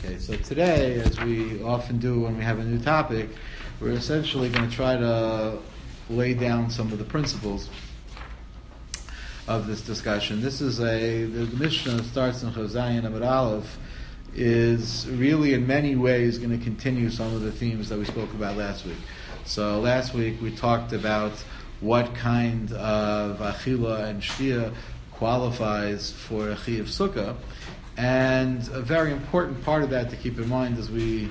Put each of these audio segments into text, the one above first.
Okay, so today, as we often do when we have a new topic, we're essentially going to try to lay down some of the principles of this discussion. The Mishnah that starts in Chav Zayin Amud Aleph is really in many ways going to continue some of the themes that we spoke about last week. So last week we talked about what kind of achila and shtia qualifies for a chiyuv sukkah. And a very important part of that to keep in mind as we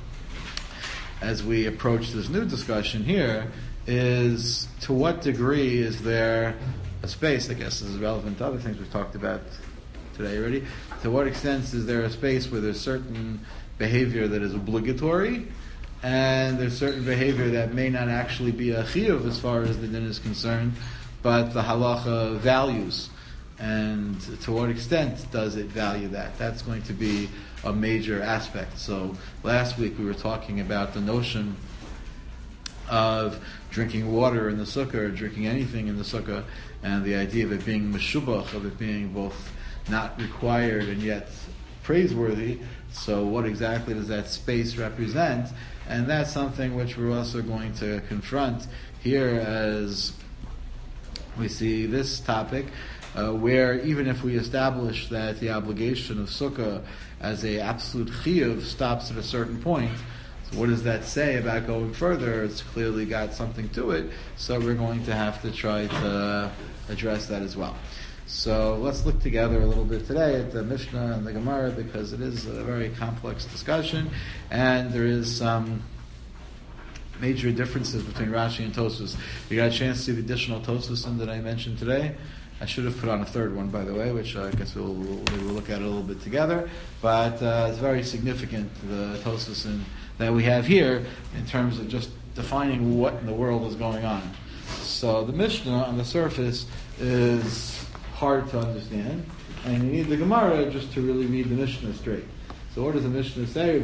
approach this new discussion here is to what degree is there a space, I guess this is relevant to other things we've talked about today already, to what extent is there a space where there's certain behavior that is obligatory and there's certain behavior that may not actually be a chiyuv as far as the din is concerned, but the halacha values. And to what extent does it value that? That's going to be a major aspect. So last week we were talking about the notion of drinking water in the sukkah or drinking anything in the sukkah, and the idea of it being meshubach, of it being both not required and yet praiseworthy. So what exactly does that space represent? And that's something which we're also going to confront here as we see this topic, where even if we establish that the obligation of sukkah as a absolute chiyuv stops at a certain point, so what does that say about going further? It's clearly got something to it, so we're going to have to try to address that as well. So let's look together a little bit today at the Mishnah and the Gemara, because it is a very complex discussion, and there is some major differences between Rashi and Tosfos. You got a chance to see the additional Tosfos that I mentioned today? I should have put on a third one, by the way, which I guess we'll look at it a little bit together. But it's very significant, the Tosfos that we have here, in terms of just defining what in the world is going on. So the Mishnah, on the surface, is hard to understand, and you need the Gemara just to really read the Mishnah straight. So what does the Mishnah say?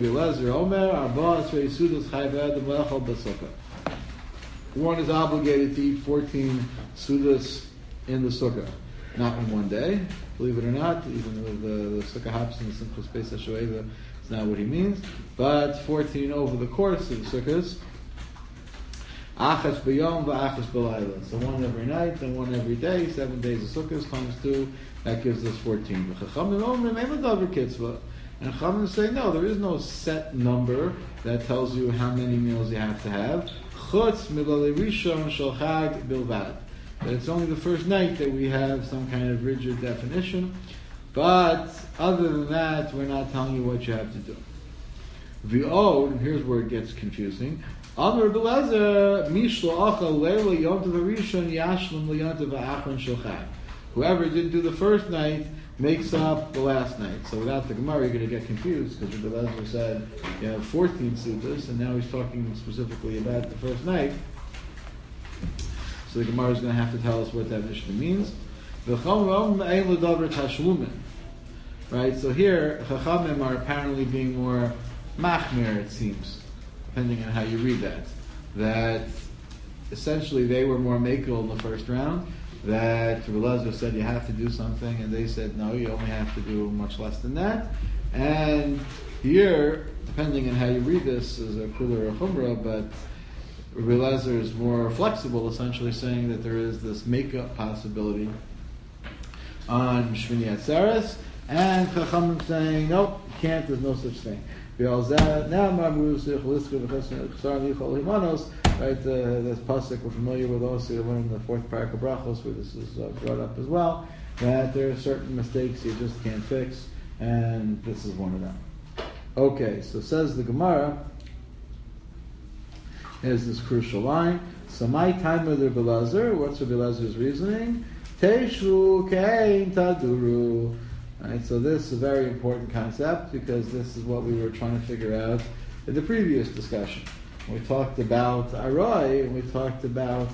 One is obligated to eat 14 sudas in the sukkah, not in one day. Believe it or not, even with the sukkah hops and the simple space HaShoeva, it's not what he means. But 14 over the course of the sukkahs. Achas b'yom v'achas b'layla. So one every night and one every day, 7 days of sukkahs times 2, that gives us 14. And Chachamim say, no, there is no set number that tells you how many meals you have to have. Chutz milalei rishon shel chag bilvad. That it's only the first night that we have some kind of rigid definition, but other than that, we're not telling you what you have to do. V'od, and here's where it gets confusing. Amar b'lezer mishlo achal leila yontav harishon yashlim liyontav ha'achron shel chag. Whoever didn't do the first night makes up the last night. So without the Gemara, you're going to get confused, because Rabbi Lezer said you have 14 sudas, and now he's talking specifically about the first night. So the Gemara is going to have to tell us what that Mishnah means. Right, so here, Chachamim are apparently being more machmir, it seems, depending on how you read that. That essentially they were more makel in the first round, that Rabbi Lezer said you have to do something, and they said no, you only have to do much less than that. And here, depending on how you read this, is a kula or a chumrah, but Rabbi Lezer is more flexible, essentially saying that there is this make-up possibility on Shmini Atzeres, and Chachamim saying, nope, you can't, there's no such thing. Right, this pasuk we're familiar with also, you learn in the fourth parak of Brachos, where this is brought up as well, that there are certain mistakes you just can't fix, and this is one of them. Okay, so says the Gemara, here's this crucial line. So my time with Rabbi Lezer, what's Rabbi Lezer's reasoning? Teishu kein taduru. Right, so this is a very important concept, because this is what we were trying to figure out in the previous discussion. We talked about Arai, and we talked about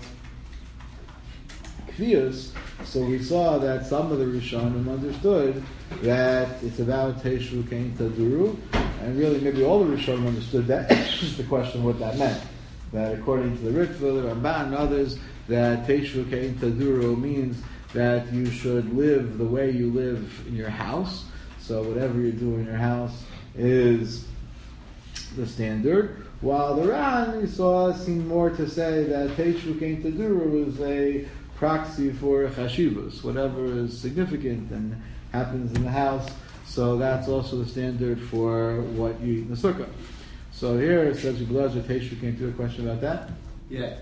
Kvius, so we saw that some of the Rishonim understood that it's about Teishu Kein Taduru, and really maybe all the Rishonim understood that. It's just the question what that meant. That according to the Ritva, the Ramban, and others, that Teishu Kein Taduru means that you should live the way you live in your house. So whatever you do in your house is the standard. While the Ran, we saw, seemed more to say that Teishu Kein Tadura was a proxy for Chashivus, whatever is significant and happens in the house. So that's also the standard for what you eat in the sukkah. So here it says, Teishu Kein Tadura. Question about that? Yeah.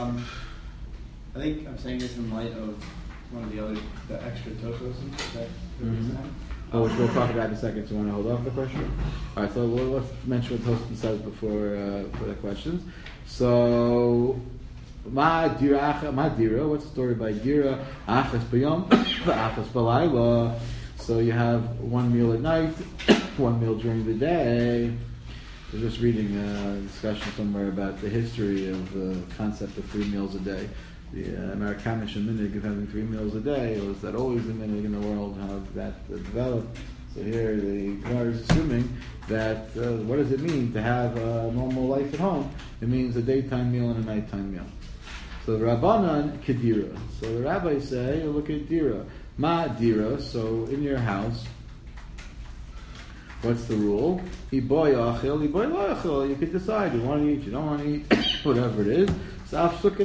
I think I'm saying this in light of one of the extra Tosos that there was now. Which we'll talk about in a second. So you want to hold off the question? All right, so let's mention what Tosfos says before for the questions. So, Ma Dira, what's the story by Dira? Achas B'yom, Achas B'layla. So you have one meal at night, one meal during the day. We're just reading a discussion somewhere about the history of the concept of 3 meals a day. The Amerikanish minhag of having 3 meals a day, was that always the minhag in the world? How did that develop? So here the Gemara is assuming that what does it mean to have a normal life at home? It means a daytime meal and a nighttime meal. So the Rabbanan Kedira. So the rabbis say, look at Dira. Ma Dira, so in your house, what's the rule? Iboy achil, iboy lo achil. You can decide, you want to eat, you don't want to eat, whatever it is. So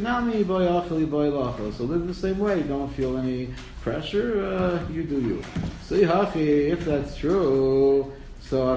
live the same way. Don't feel any pressure. You do you. So if that's true, so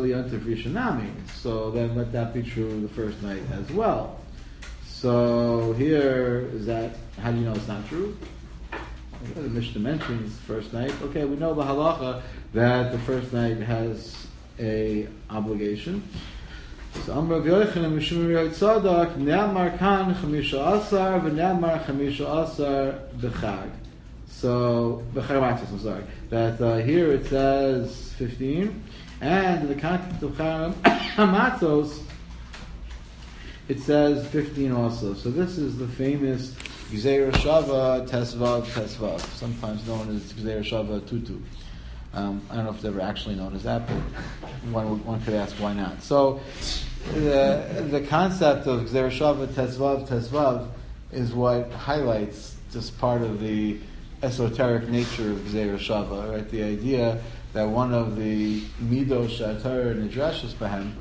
so then let that be true the first night as well. So here is that. How do you know it's not true? The Mishnah mentions first night. Okay, we know the halacha that the first night has a obligation. So Amr V'Yochanan Mishum Riyot Tzadok Ne'amar Kan Chamisha Asar V'Ne'amar Chamisha Asar B'Chag. So B'Chag Matzos, I'm sorry. That here it says 15, and in the context of Chag Matzos it says 15 also. So this is the famous Gzeira Shava Tesvav, sometimes known as Gzeira Shava Tutu. I don't know if it's ever actually known as that, but one could ask why not. So the concept of Gzeira Shava Tesvav is what highlights just part of the esoteric nature of Gzeira Shava, right? The idea that one of the midos she'atar nidreshes behem,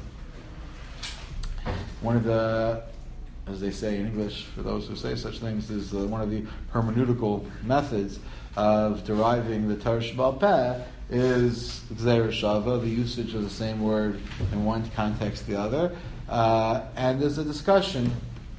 one of the, as they say in English, for those who say such things, is one of the hermeneutical methods of deriving the Torah Sheba'al Peh is Gzeira Shava, the usage of the same word in one context the other. And there's a discussion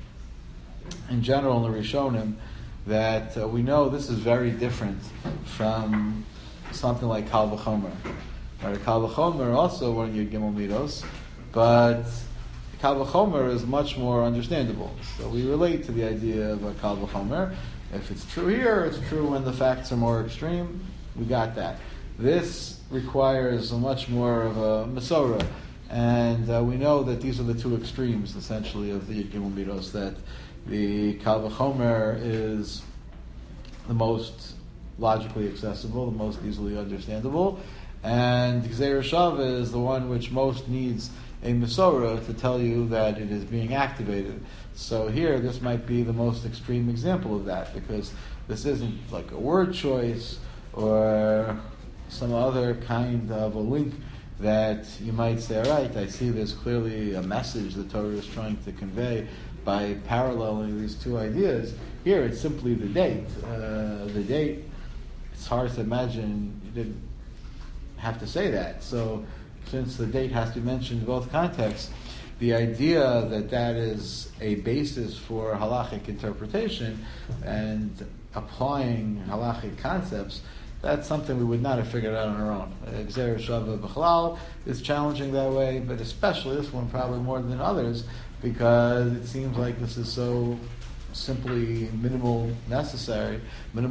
in general in the Rishonim that we know this is very different from something like Kal V'chomer. Right? Kal V'chomer also one of your Gimel Midos, but Kal V'chomer is much more understandable. So we relate to the idea of a Kal V'chomer. If it's true here, it's true when the facts are more extreme. We got that. This requires a much more of a Masorah. And we know that these are the two extremes, essentially, of the Gimel Midos, that the Kal V'chomer is the most logically accessible, the most easily understandable, and Gzeira Shava is the one which most needs a Masorah to tell you that it is being activated. So here, this might be the most extreme example of that, because this isn't like a word choice or some other kind of a link that you might say, all right, I see there's clearly a message the Torah is trying to convey by paralleling these two ideas. Here, it's simply the date. The date, it's hard to imagine you didn't have to say that. So, since the date has to be mentioned in both contexts, the idea that that is a basis for halachic interpretation and applying halachic concepts, that's something we would not have figured out on our own. Gzeira Shava B'chalal is challenging that way, but especially this one probably more than others, because it seems like this is so simply minimally necessary,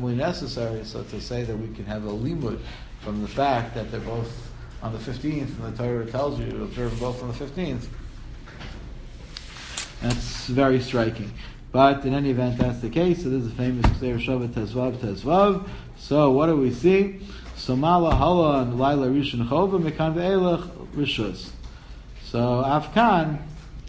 so to say that we can have a limud from the fact that they're both on the 15th, and the Torah tells you to observe both on the 15th. That's very striking. But in any event, that's the case. So this is a famous Gzeira Shava Tezvav. So what do we see? So Mala Hala and Laila Rishon Chova Mekan Ve'elach Rishus. So Afkan.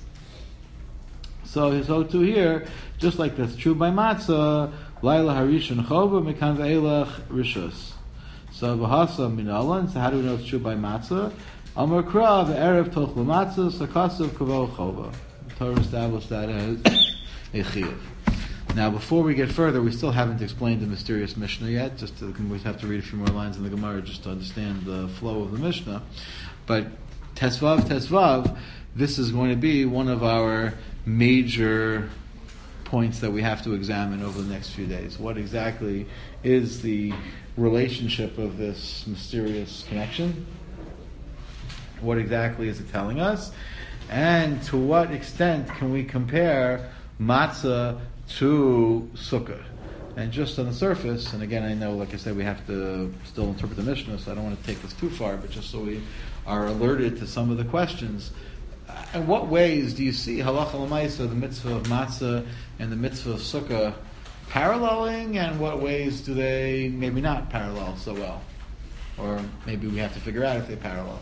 So to here, just like that's true by Matzah, Laila Harishon Chova Mekan Ve'elach Rishus. So v'hasa minalan. So how do we know it's true by matzah? Amar krav erev tochlu matzah sakasav kavo chova. The Torah established that as a chiyuv. Now, before we get further, we still haven't explained the mysterious Mishnah yet. We have to read a few more lines in the Gemara just to understand the flow of the Mishnah. But Tesvav, this is going to be one of our major points that we have to examine over the next few days. What exactly is the relationship of this mysterious connection? What exactly is it telling us? And to what extent can we compare matzah to sukkah? And just on the surface, and again I know, like I said, we have to still interpret the Mishnah, so I don't want to take this too far, but just so we are alerted to some of the questions. In what ways do you see halacha l'maisa, the mitzvah of matzah and the mitzvah of sukkah, paralleling, and what ways do they maybe not parallel so well? Or maybe we have to figure out if they parallel.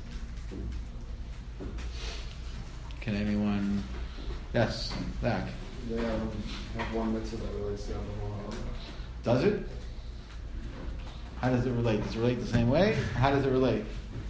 Can anyone? Yes, Zach. They have one mitzvah that relates to the other one. Does it? How does it relate? Does it relate the same way? How does it relate?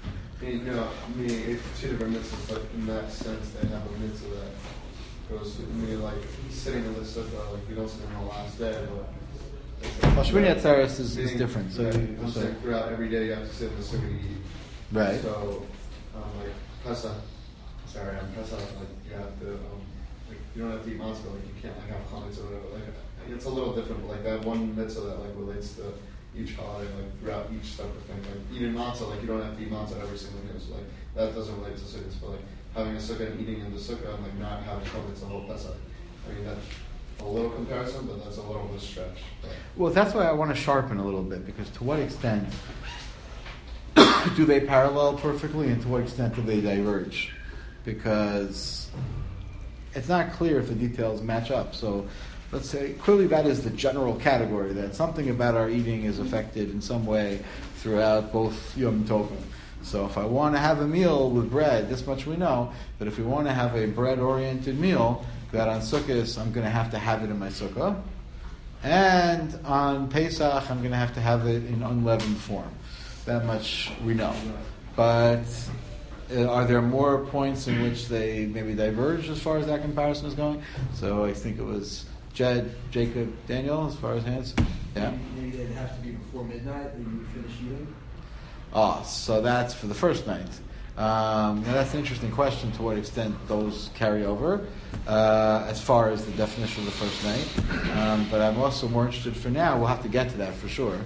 It's two different mitzvahs, but in that sense, they have a mitzvah that goes, like sitting in the sukkah, like we don't sit on the last day, but. Well, Shmini Atzeres is different. So, I'm saying throughout every day you have to sit in the sukkah to eat. Right. So, like Pesach, on Pesach, like you have to, like you don't have to eat matzah, like you can't like have chametz or whatever. Like it's a little different, but like that one mitzvah that like relates to each holiday, like throughout each separate thing. Like eating matzah, like you don't have to eat matzah every single meal. So like that doesn't relate to sukkahs, but like having a sukkah and eating in the sukkah and like not having chametz the whole Pesach. I mean that's a little comparison, but that's a little bit stretch. Well, that's why I want to sharpen a little bit, because to what extent do they parallel perfectly, and to what extent do they diverge? Because it's not clear if the details match up. So let's say clearly that is the general category, that something about our eating is affected in some way throughout both Yom Tovim. So if I want to have a meal with bread, this much we know, that if we want to have a bread-oriented meal, that on Sukkot I'm going to have it in my sukkah, and on Pesach I'm going to have it in unleavened form. That much we know. But are there more points in which they maybe diverge as far as that comparison is going? So I think it was Jed, Jacob, Daniel, as far as hands. Yeah. Maybe it'd have to be before midnight that you would finish eating. So that's for the first night. Now that's an interesting question, to what extent those carry over as far as the definition of the first night. But I'm also more interested for now, we'll have to get to that for sure.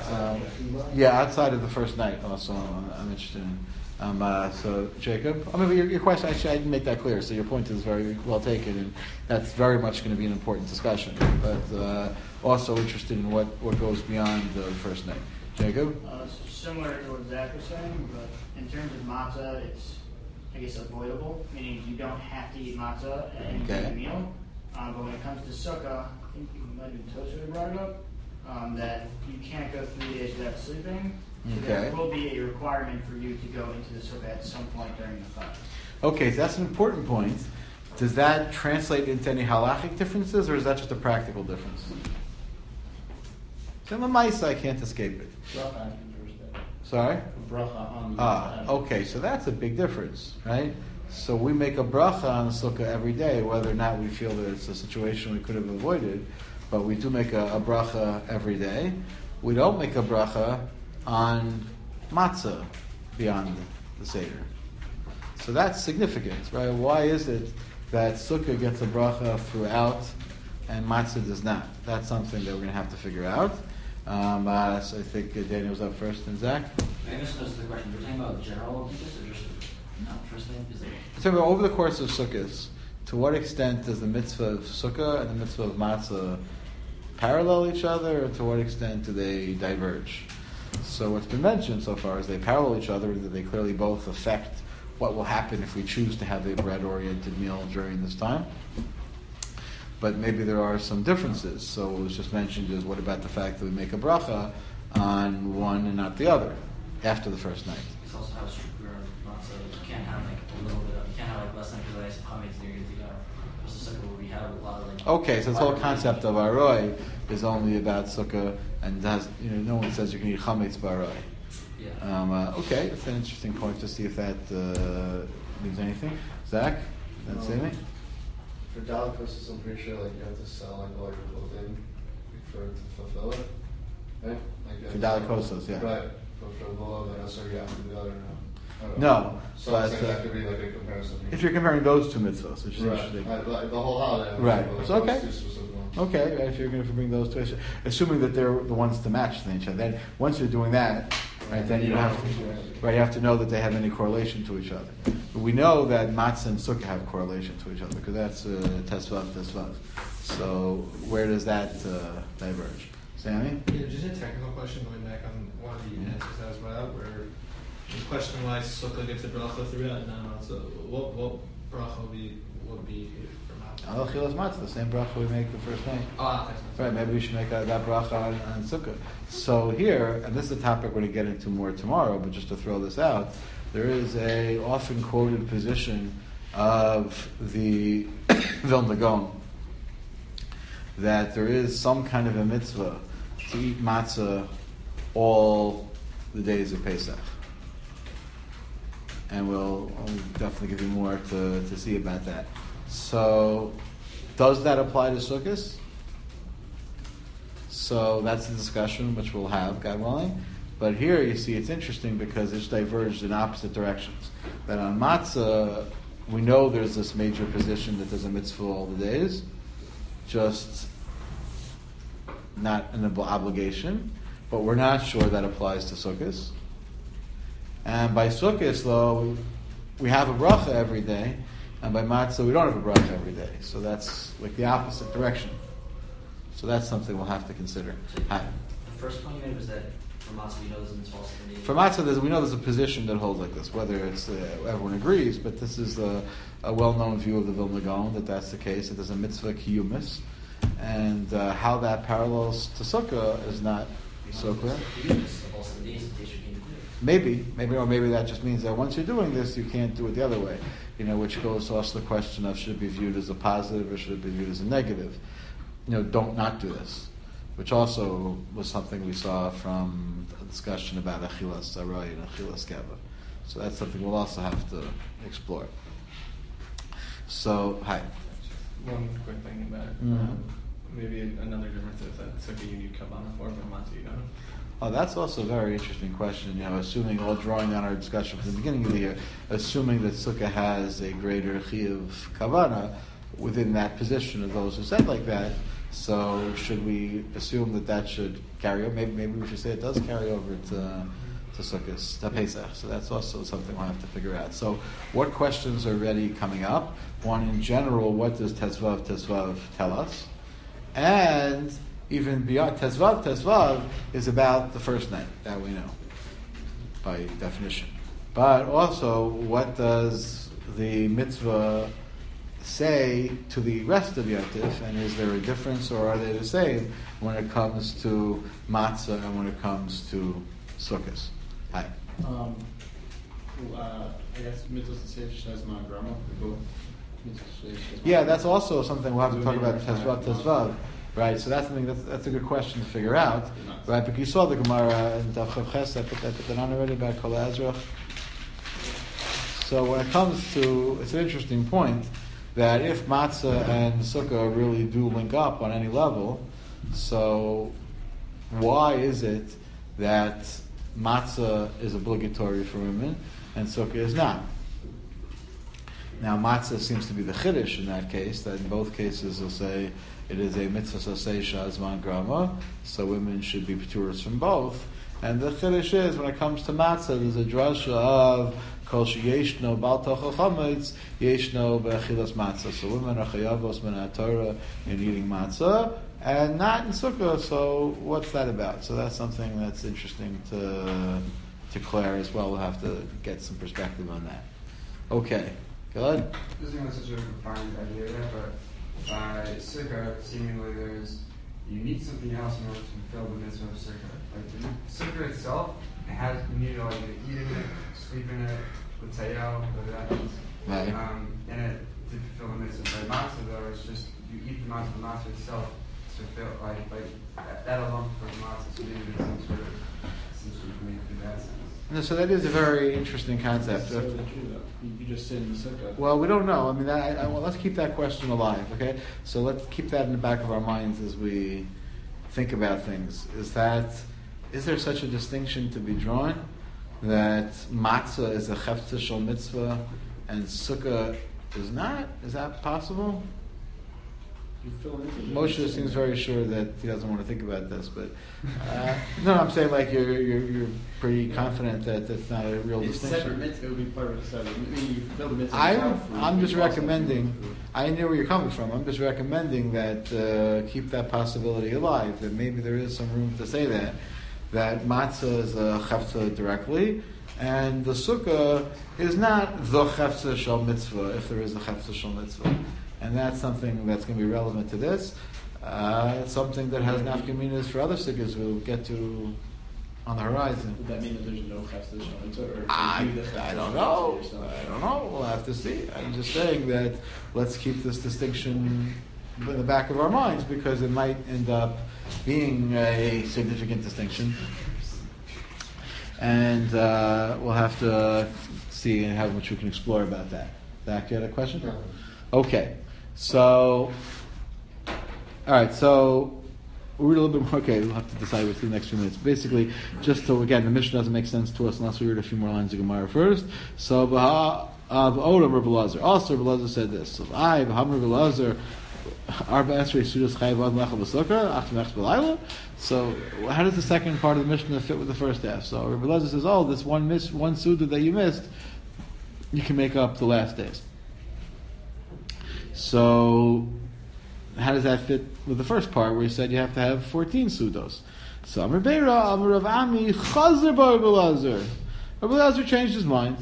Outside of the first night also I'm interested in. So Jacob, your question, actually I didn't make that clear, so your point is very well taken, and that's very much going to be an important discussion, but also interested in what goes beyond the first night. Jacob? Similar to what Zach was saying, but in terms of matzah, it's, I guess, avoidable, meaning you don't have to eat matzah at any given meal. But when it comes to sukkah, I think you might have Tosha brought it up, that you can't go 3 days without sleeping. So there will be a requirement for you to go into the sukkah at some point during the fast. Okay, so that's an important point. Does that translate into any halachic differences, or is that just a practical difference? So in the Maisa, I can't escape it. Sorry? Okay, so that's a big difference, right? So we make a bracha on the sukkah every day, whether or not we feel that it's a situation we could have avoided, but we do make a bracha every day. We don't make a bracha on matzah beyond the Seder. So that's significant, right? Why is it that sukkah gets a bracha throughout and matzah does not? That's something that we're going to have to figure out. So I think Daniel was up first, and Zach? I misunderstood the question. You're talking about general obedience or just first thing? We're talking about over the course of sukkahs. To what extent does the mitzvah of sukkah and the mitzvah of matzah parallel each other, or to what extent do they diverge? So what's been mentioned so far is they parallel each other, and that they clearly both affect what will happen if we choose to have a bread-oriented meal during this time. But maybe there are some differences. So what was just mentioned is, what about the fact that we make a bracha on one and not the other after the first night? It's also how strict we are on matzah. You can't have like a little bit of, you can't have like less than because I have chametz and you're good to go. Versus sukkah where we have a lot of like. Okay, so this whole concept of aroi is only about sukkah, and has no one says you can eat chametz b'aray. Yeah. Okay, that's an interesting point to see if that means anything. Zach, that's it. For delicacies, I'm pretty sure like you have to sell like all your clothing for to fulfill it. Right? Like, For delicacies, yeah. Right. But for lulav, I guess you have to do that or no? I don't No, know. So but, I'm saying that could be like a comparison. If you're comparing those two mitzvahs, which is right. interesting. Like the whole holiday. Right. Like, So, okay. those two specific ones. Okay, right, if you're going to bring those two, assuming that they're the ones to match each other, then once you're doing that, right, then you have to know that they have any correlation to each other. But we know that matzah and sukkah have correlation to each other because that's tesvav. So where does that diverge? Sammy? Yeah, just a technical question going back on one of the answers that was brought out, where the question why sukkah gets a bracha throughout and not so what bracha would be for matzah? Al chilas matzah, the same bracha we make the first night. Oh, okay. Right, maybe we should make that bracha on sukkah. So here, and this is a topic we're going to get into more tomorrow, but just to throw this out, there is a often quoted position of the Vilna Gaon that there is some kind of a mitzvah to eat matzah all the days of Pesach. And we'll definitely give you more to see about that. So, does that apply to Sukkot? So that's the discussion which we'll have, God willing. But here you see it's interesting because it's diverged in opposite directions. That on matzah, we know there's this major position that there's a mitzvah all the days, just not an obligation, but we're not sure that applies to Sukkot. And by Sukkot, though, we have a bracha every day, and by matzah, we don't have a bracha every day. So that's like the opposite direction. So that's something we'll have to consider. The first point you made was that for matzah we know there's a mitzvah also for the For matzah, we know there's a position that holds like this, whether it's everyone agrees, but this is a well-known view of the Vilna Gaon that that's the case, that there's a mitzvah kiyumis, and how that parallels to sukkah is not so clear. Maybe that just means that once you're doing this, you can't do it the other way. Which goes to also the question of should it be viewed as a positive or should it be viewed as a negative. Don't not do this, which also was something we saw from a discussion about achilas zaray and achilas geva. So that's something we'll also have to explore. So, hi. One quick thing about it. Mm-hmm. Maybe another difference is that sukkah you need kavanah for, but matzah you don't. Oh, that's also a very interesting question. Assuming, all drawing on our discussion from the beginning of the year, assuming that sukkah has a greater chiyuv kavana within that position of those who said like that. So, should we assume that should carry over? Maybe we should say it does carry over to Sukkot, to Pesach. So that's also something we'll have to figure out. So, what questions are already coming up? One, in general, what does Tezvav tell us? And even beyond Tezvav is about the first night, that we know, by definition. But also, what does the mitzvah say to the rest of Yotif, and is there a difference, or are they the same when it comes to matzah and when it comes to Sukkot? Hi. I guess mitzvah seif shazman grama. Yeah, that's also something we'll have to talk about. Tezvav. Right, so that's something that's a good question to figure out, right? Because you saw the Gemara in Daf Chav Ches, I put that on already about Kol Ezra. So when it comes to, it's an interesting point that if matzah and sukkah really do link up on any level, so why is it that matzah is obligatory for women and sukkah is not? Now matzah seems to be the chiddush in that case, that in both cases they'll say it is a mitzvah sasei shazman grama, so women should be paturas from both. And the chiddush is, when it comes to matzah, there's a drasha of kol sheyeshno bal tochel chametz, yeshno be'achilas matzah. So women are chayavos min ha'torah in eating matzah, and not in sukkah. So what's that about? So that's something that's interesting to Claire as well. We'll have to get some perspective on that. Okay, good. This isn't such a defined idea yet, but by sukkah, seemingly you need something else in order to fulfill the mitzvah of sukkah. Like the sukkah itself, you need to eat in it, sleep in it, l'tayel, whatever that means. Right. In it to fulfill the mitzvah. By matzah though, it's just you eat the matzah itself to feel that alone for matzah. So maybe there's some sort of essentially made in that sense. No, so that is a very interesting concept. That's totally true, though. You just sit in the sukkah. Well, we don't know. I mean, well, let's keep that question alive, okay? So let's keep that in the back of our minds as we think about things. Is there such a distinction to be drawn that matzah is a cheftzah shel mitzvah and sukkah is not? Is that possible? You fill into it. Moshe seems very sure that he doesn't want to think about this, but no, I'm saying like you're pretty confident that that's not a real It's distinction. separate mitzvah. It would be part of the separate. I mean, you fill the mitzvah. without food, I'm just you also recommending. fill the food. I know where you're coming from. I'm just recommending that keep that possibility alive. That maybe there is some room to say that matzah is a cheftzah directly, and the sukkah is not the cheftzah shel mitzvah if there is a cheftzah shel mitzvah, and that's something that's going to be relevant to this. It's something that has nafkaminas for other sukkahs we'll get to on the horizon. Would that mean that there's no cheftzah shel mitzvah, or I do the cheftzah don't shel know. mitzvah yourself? I don't know. We'll have to see. I'm just saying that let's keep this distinction in the back of our minds because it might end up being a significant distinction. And we'll have to see how much we can explore about that. Zach, you had a question? No. Okay. So, all right. So we'll read a little bit more. Okay, we'll have to decide what's the next few minutes. Basically, just so again, the mission doesn't make sense to us unless we read a few more lines of Gemara first. So, of Odom Rabbi Elazar. Also, Rabbi Elazar said this. So, Rabbi Elazar. So, how does the second part of the Mishnah fit with the first half? So, Rabbi Elazar says, "Oh, this one Suda that you missed, you can make up the last days." So, how does that fit with the first part where he said you have to have 14 Sudos? So, Amar Beira, Amar Rav Ami, Chazer bar Rabbi Elazar. Rabbi Elazar changed his mind.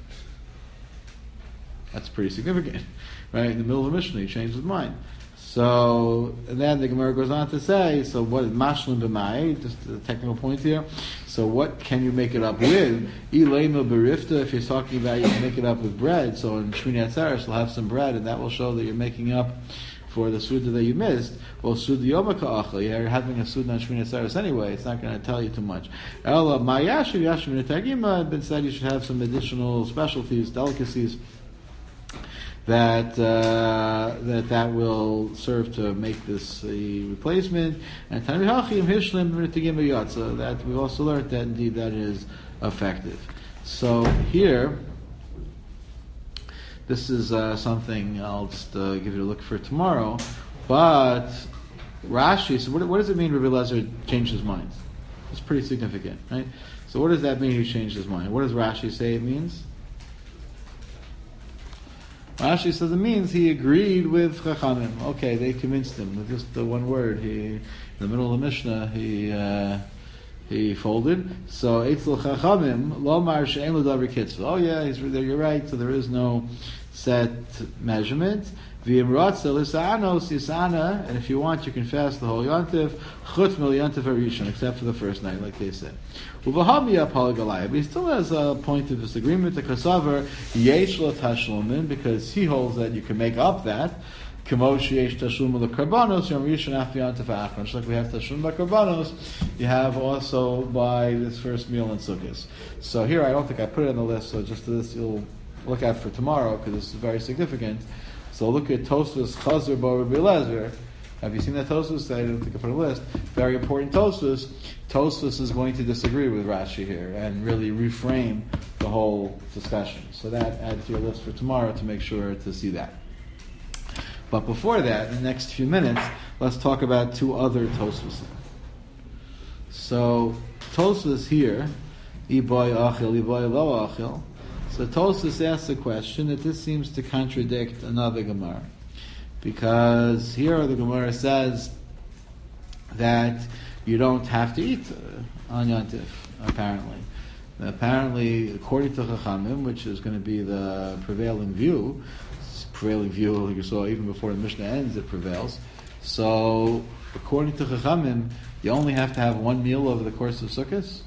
That's pretty significant, right? In the middle of the Mishnah, he changed his mind. So, and then the Gemara goes on to say, so what is mashlim b'mai? Just a technical point here. So what can you make it up with? Ilema berifta, if you're talking about you can make it up with bread. So in Shmini Atzeres, you'll have some bread, and that will show that you're making up for the Suda that you missed. Well, Suda Yoma Ka'achal, you're having a Suda on Shmini Atzeres anyway, it's not going to tell you too much. Ela Ma'yashiv Yashim Netagima, been said you should have some additional specialties, delicacies, that will serve to make this a replacement. And so that we've also learned that indeed that is effective. So here, this is something I'll just give you a look for tomorrow. But Rashi, so what does it mean Rabbi Elazar changed his mind? It's pretty significant, right? So what does that mean he changed his mind? What does Rashi say it means? Rashi says it means he agreed with Chachamim. Okay, they convinced him with just the one word. In the middle of the Mishnah, he folded. So Eitzel Chachamim lo mar she'en l'davar kitzvah. Oh yeah, you're right. So there is no set measurement. V'im ratzel isa'anos isa'ana, and if you want, you can fast the whole yontif chutz mil yontif harishon, except for the first night, like they said. Uvahamiyah palagalaya, but he still has a point of disagreement. The kasaver yesh lo tashlumin, because he holds that you can make up that. Kamosh yesh tashlum l'karbanos yom rishon af yontif achron. Just like we have tashlum l'karbanos, you have also by this first meal in Sukkot. So here, I don't think I put it on the list. So just this, you'll look at for tomorrow because this is very significant. So look at Tosfos Chazer bar Rabbi Elazar. Have you seen that Tosfos? I don't think I put on the list. Very important Tosfos. Tosfos is going to disagree with Rashi here and really reframe the whole discussion. So that add to your list for tomorrow to make sure to see that. But before that, in the next few minutes, let's talk about two other Tosfos. So Tosfos here, Iboy Achil, Iboy Lo Achil. So Tosfos asks the question that this seems to contradict another Gemara, because here the Gemara says that you don't have to eat on Yontif. Apparently, according to Chachamim, which is going to be the prevailing view, like you saw even before the Mishnah ends, it prevails. So, according to Chachamim, you only have to have one meal over the course of Sukkot.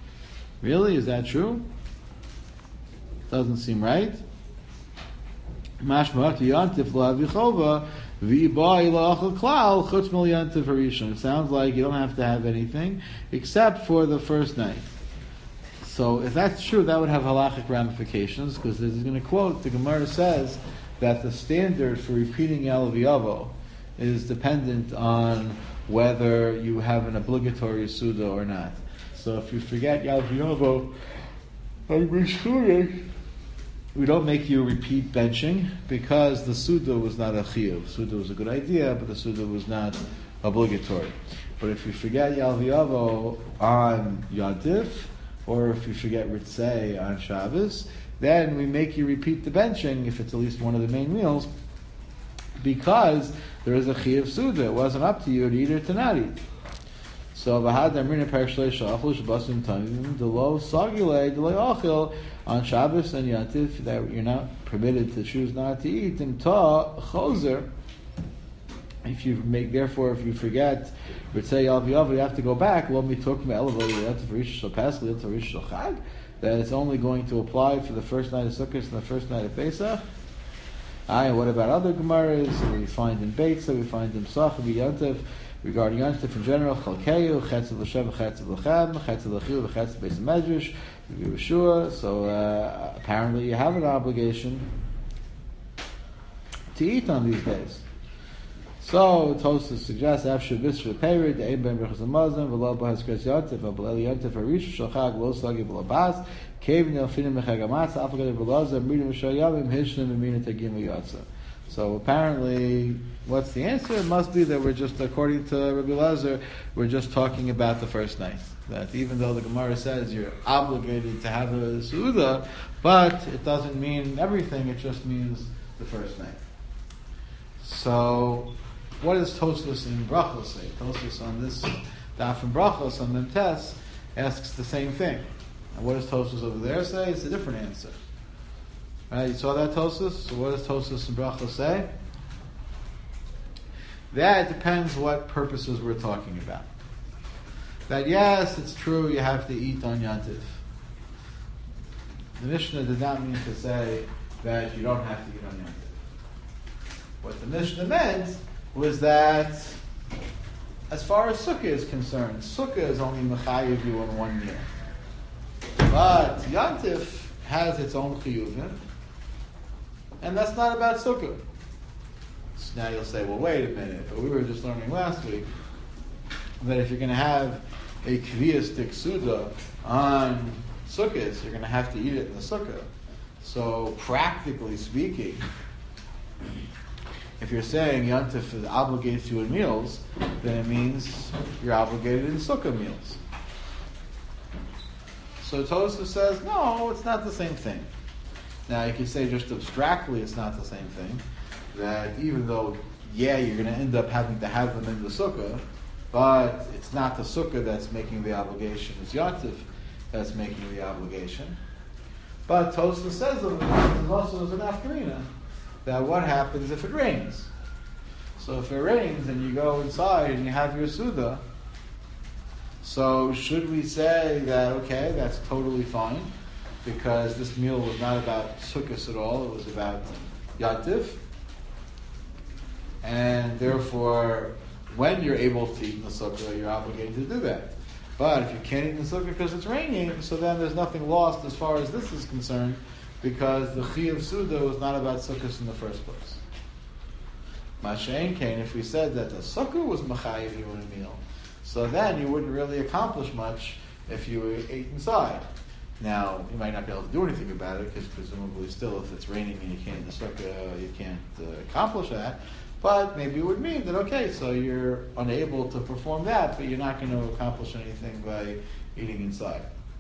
Really, is that true? Doesn't seem right. Mashma yantif la'avichova v'ibai la'achal klal chutz mil yantif harishon. It sounds like you don't have to have anything except for the first night. So if that's true, that would have halachic ramifications, because this is going to quote, the Gemara says that the standard for repeating El V'yavo is dependent on whether you have an obligatory Suda or not. So if you forget El V'yavo, we don't make you repeat benching, because the Suda was not a chiyuv. Suda was a good idea, but the Suda was not obligatory. But if you forget El V'yavo on Yadif, or if you forget Ritzei on Shabbos, then we make you repeat the benching if it's at least one of the main meals, because there is a Chiyuv Suda. It wasn't up to you to eat or to not eat. So V'had Amrina Perek Shalei Shalachul Shabbosim Tamim Delo Sagilei Delo Achil on Shabbos and Yantif, that you're not permitted to choose not to eat, and Ta Choser. If you forget Ritzei Al V'Yav, you have to go back. That it's only going to apply for the first night of Sukkot and the first night of Pesach. And what about other Gemaras? We find in Beitza, we find in Psach, Yantif, regarding Yantif in general, Chalkeyu, Chetzel L'Shem, Chetzel L'Chem, Chetzel L'Chiu, Chetzel Beis Medrash, Yeshua. So apparently you have an obligation to eat on these days. So Tosfos suggests after Bishra Peirid, Ein Ben Berachas Hamazon, V'lo B'has Kres Yantif, V'b'el Yantif Harish Shalchag Lo Sagi V'lo Bas, Kevin Elfinim Mechagamatz, Afagad V'loza, Mirim Shayavim, Hishnim Amina Tagim Yatsa. So apparently, what's the answer? It must be that we're just, according to Rabbi Elazar, we're just talking about the first night. That even though the Gemara says you're obligated to have a Suda, but it doesn't mean everything, it just means the first night. So, what does Tosfos in Brachos say? Tosfos on this daf in Brachos on Memtes asks the same thing. And what does Tosfos over there say? It's a different answer. Right? You saw that, Tosfos? So what does Tosfos in Brachos say? That depends what purposes we're talking about. That yes, it's true you have to eat on Yantif. The Mishnah did not mean to say that you don't have to eat on Yantif. What the Mishnah meant was that, as far as Sukkah is concerned, Sukkah is only mechayev you in one meal. But Yantif has its own chiyuvim, and that's not about Sukkah. So now you'll say, well, wait a minute, but we were just learning last week that if you're going to have a kviyastik suda on Sukkot, you're going to have to eat it in the Sukkah. So practically speaking, if you're saying Yantif obligates you in meals, then it means you're obligated in Sukkah meals. So Tosfos says, no, it's not the same thing. Now you can say just abstractly it's not the same thing, that even though, yeah, you're going to end up having to have them in the Sukkah, but it's not the Sukkah that's making the obligation, it's Yantif that's making the obligation. But Tosfos says there's also an afkarina, that what happens if it rains? So if it rains and you go inside and you have your Suda, so should we say that, okay, that's totally fine, because this meal was not about Sukkot at all, it was about Yantif, and therefore when you're able to eat in the Sukkah, you're obligated to do that. But if you can't eat in the Sukkah because it's raining, so then there's nothing lost as far as this is concerned, because the Chi of Suda was not about Sukkot in the first place. Masha'en Kain, if we said that the Sukkah was Machayev you in a meal, so then you wouldn't really accomplish much if you ate inside. Now, you might not be able to do anything about it, because presumably still if it's raining and you can't in the Sukkah, you can't accomplish that. But maybe it would mean that, okay, so you're unable to perform that, but you're not going to accomplish anything by eating inside.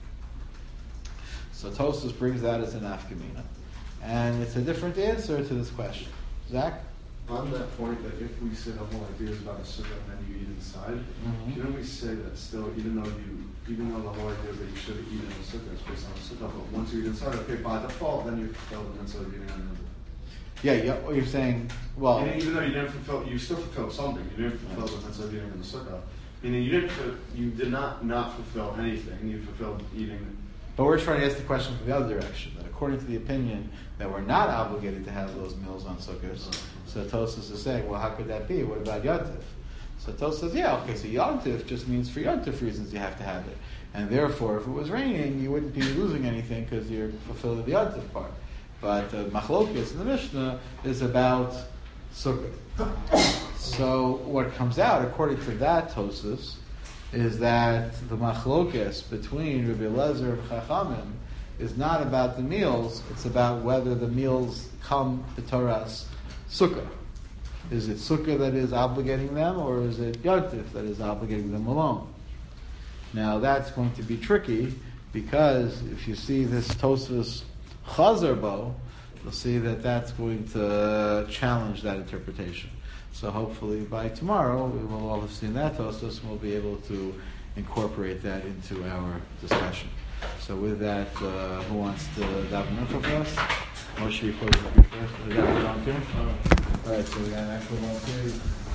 So Tosfos brings that as an afkamina. And it's a different answer to this question. Zach? On that point, that if we say the whole idea is about a sukkah and then you eat inside, shouldn't we say that still, even though the whole idea is that you should eat in the sukkah is based on the sukkah, but once you eat inside, okay, by default, then you fulfill the mitzvah of eating on the Yeah, what you're saying, well... even though you didn't fulfill, you still fulfilled something. You didn't fulfill the mitzvah of eating in the sukkah. Meaning you did not fulfill anything. You fulfilled eating But we're trying to ask the question from the other direction, that according to the opinion that we're not obligated to have those meals on Sukkot, so Tosfos is saying, well, how could that be? What about Yontif? So Tosfos says, yeah, okay, so Yontif just means for Yontif reasons you have to have it. And therefore, if it was raining, you wouldn't be losing anything because you're fulfilling the Yontif part. But Machlokes in the Mishnah is about Sukkot. So what comes out, according to that Tosfos, is that the Machlokes between Rabbi Eliezer and Chachamim is not about the meals, it's about whether the meals come to Torah's Sukkah. Is it Sukkah that is obligating them, or is it Yontif that is obligating them alone? Now that's going to be tricky, because if you see this Tosfos Chazar Bo, you'll see that that's going to challenge that interpretation. So hopefully by tomorrow we will all have seen that Tosfos and we'll be able to incorporate that into our discussion. So with that, who wants to daven for us? Moshe, you close the first. Is that volunteer? All right, so we got an actual volunteer.